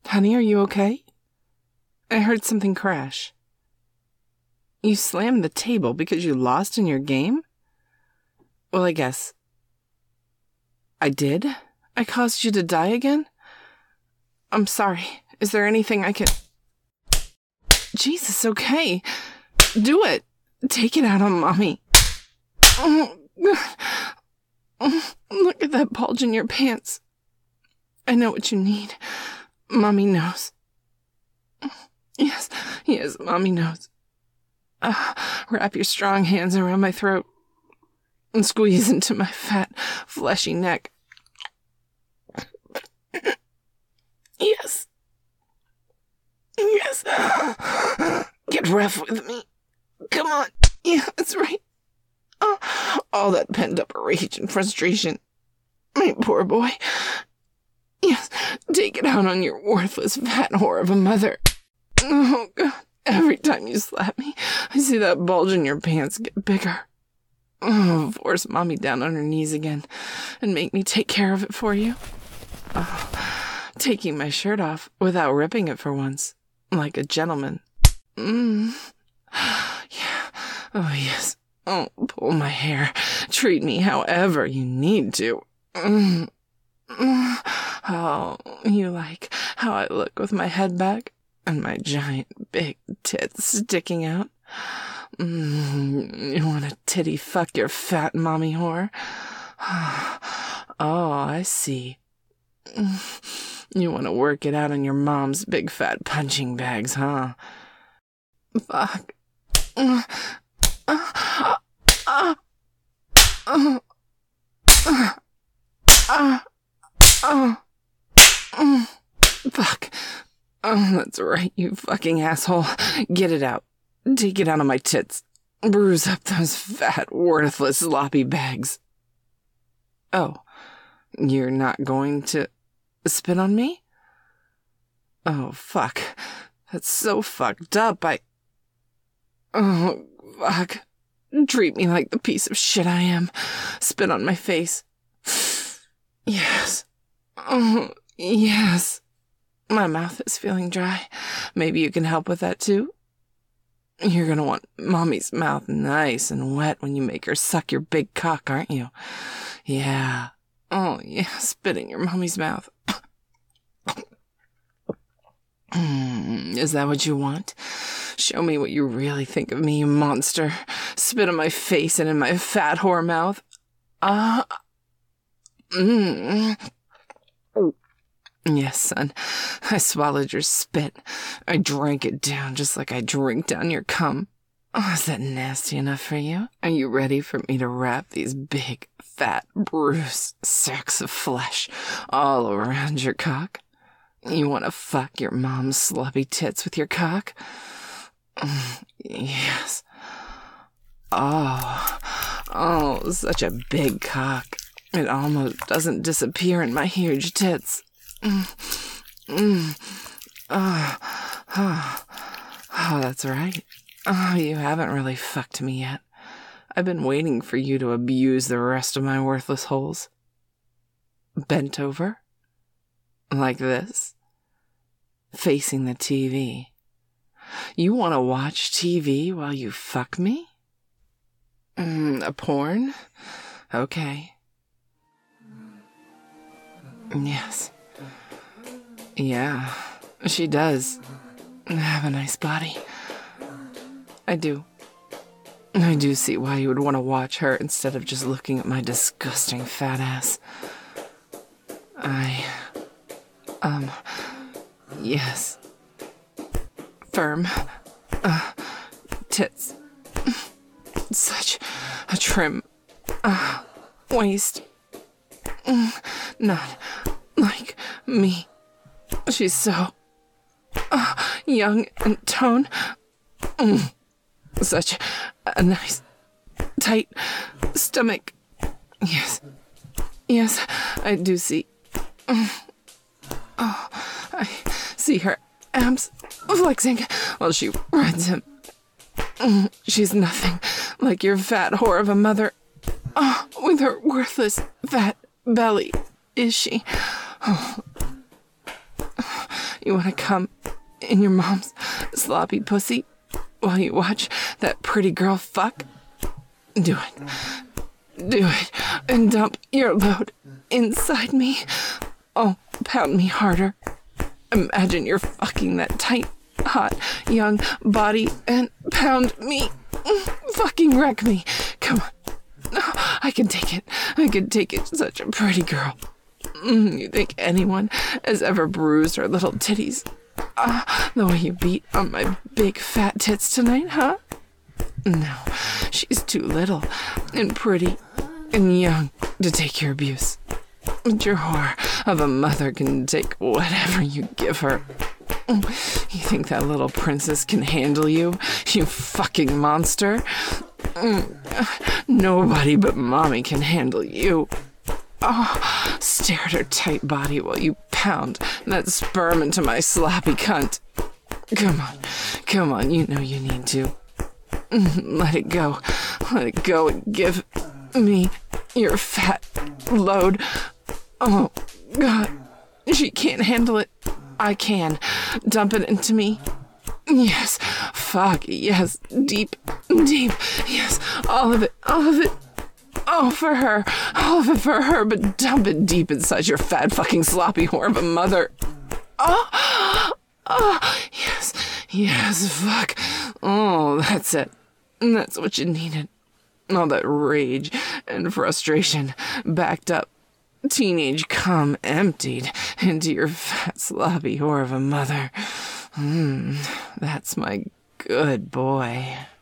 Honey, are you okay? I heard something crash. You slammed the table because you lost in your game? Well, I guess. I did? I caused you to die again? I'm sorry. Is there anything I can... Jesus, okay. Do it. Take it out on Mommy. Oh, look at that bulge in your pants. I know what you need. Mommy knows. Yes, Mommy knows. Wrap your strong hands around my throat and squeeze into my fat, fleshy neck. Yes. Get rough with me. Come on. Yeah, that's right. All that pent-up rage and frustration. My poor boy. Yes, take it out on your worthless fat whore of a mother. Oh, God. Every time you slap me, I see that bulge in your pants get bigger. Oh, force Mommy down on her knees again and make me take care of it for you. Taking my shirt off without ripping it for once, like a gentleman. Yeah. Oh, yes. Oh, pull my hair. Treat me however you need to. Oh, you like how I look with my head back and my giant big tits sticking out? You want to titty fuck your fat mommy whore? Oh, I see. You want to work it out on your mom's big fat punching bags, huh? Fuck. Fuck. Oh, that's right, you fucking asshole. Get it out. Take it out on my tits. Bruise up those fat, worthless, sloppy bags. Oh, you're not going to spit on me? Oh, fuck. That's so fucked up. Oh, fuck. Treat me like the piece of shit I am. Spit on my face. Yes. Oh, yes. My mouth is feeling dry. Maybe you can help with that too? You're gonna want Mommy's mouth nice and wet when you make her suck your big cock, aren't you? Yeah. Oh, yeah, spit in your Mommy's mouth. Is that what you want? Show me what you really think of me, you monster. Spit on my face and in my fat whore mouth. Yes, son. I swallowed your spit. I drank it down just like I drink down your cum. Oh, is that nasty enough for you? Are you ready for me to wrap these big, fat, bruised sacks of flesh all around your cock? You want to fuck your mom's sloppy tits with your cock? Yes. Oh, such a big cock. It almost doesn't disappear in my huge tits. Oh, that's right. Oh, you haven't really fucked me yet. I've been waiting for you to abuse the rest of my worthless holes. Bent over? Like this? Facing the TV. You want to watch TV while you fuck me? A porn? Okay. Yes. Yeah, she does have a nice body. I do see why you would want to watch her instead of just looking at my disgusting fat ass. Yes. Firm. Tits. Such a trim. Waist. Not like me. She's so young and toned. Such a nice, tight stomach. Yes, I do see. I see her abs flexing while she rides him. She's nothing like your fat whore of a mother. With her worthless fat belly, is she? You want to come in your mom's sloppy pussy while you watch that pretty girl fuck? Do it. Do it. And dump your load inside me. Oh, pound me harder. Imagine you're fucking that tight, hot, young body and pound me. Fucking wreck me. Come on. I can take it. I can take it. Such a pretty girl. You think anyone has ever bruised her little titties? The way you beat on my big fat tits tonight, huh? No, she's too little and pretty and young to take your abuse. But your whore of a mother can take whatever you give her. You think that little princess can handle you, you fucking monster? Nobody but mommy can handle you. Oh, stare at her tight body while you pound that sperm into my sloppy cunt. Come on, you know you need to. Let it go and give me your fat load. Oh, God, she can't handle it. I can. Dump it into me. Yes, fuck, yes, deep, yes, all of it. Oh, for her, all of it for her, but dump it deep inside your fat fucking sloppy whore of a mother. Oh, yes, fuck. Oh, that's it. That's what you needed. All that rage and frustration backed up. Teenage cum emptied into your fat sloppy whore of a mother. That's my good boy.